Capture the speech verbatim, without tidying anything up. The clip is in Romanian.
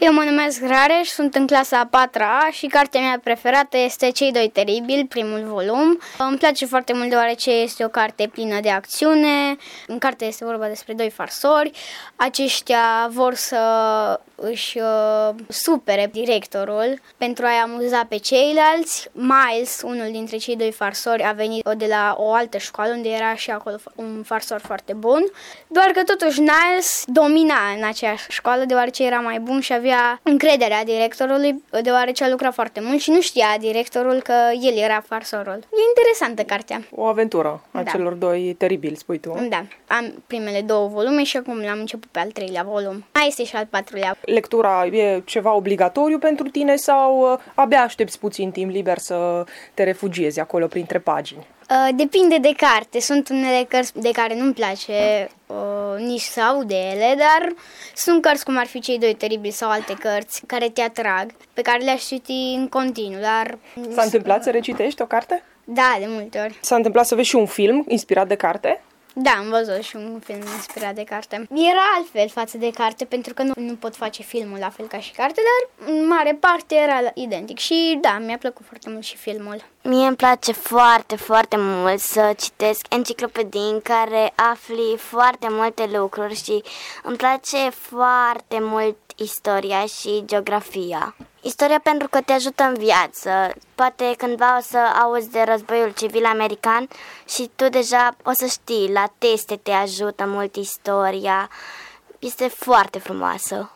Eu mă numesc Rareș, sunt în clasa a patra și cartea mea preferată este Cei doi teribili, primul volum. Îmi place foarte mult deoarece este o carte plină de acțiune. În carte este vorba despre doi farsori. Aceștia vor să își uh, supere directorul pentru a-i amuza pe ceilalți. Miles, unul dintre cei doi farsori, a venit de la o altă școală unde era și acolo un farsor foarte bun. Doar că totuși Niles domina în aceeași școală deoarece era mai bun și avea încrederea directorului deoarece a lucrat foarte mult și nu știa directorul că el era farsorul. E interesantă cartea. O aventură a Da. celor doi teribili, spui tu. Da, am primele două volume și acum l-am început pe al treilea volum. Mai este și al patrulea. Lectura e ceva obligatoriu pentru tine sau uh, abia aștepți puțin timp liber să te refugiezi acolo printre pagini? Uh, depinde de carte. Sunt unele cărți de care nu-mi place uh, nici să aud de ele, dar sunt cărți cum ar fi Cei doi teribili sau alte cărți care te atrag, pe care le-aș citi în continuu, dar... S-a întâmplat să recitești o carte? Da, de multe ori. S-a întâmplat să vezi și un film inspirat de carte? Da, am văzut și un film inspirat de carte. Era altfel față de carte, pentru că nu, nu pot face filmul la fel ca și carte, dar în mare parte era identic. Și da, mi-a plăcut foarte mult și filmul. Mie îmi place foarte, foarte mult să citesc enciclopedii în care afli foarte multe lucruri și îmi place foarte mult istoria și geografia. Istoria pentru că te ajută în viață. Poate cândva o să auzi de războiul civil american și tu deja o să știi, la teste te ajută mult istoria. Este foarte frumoasă.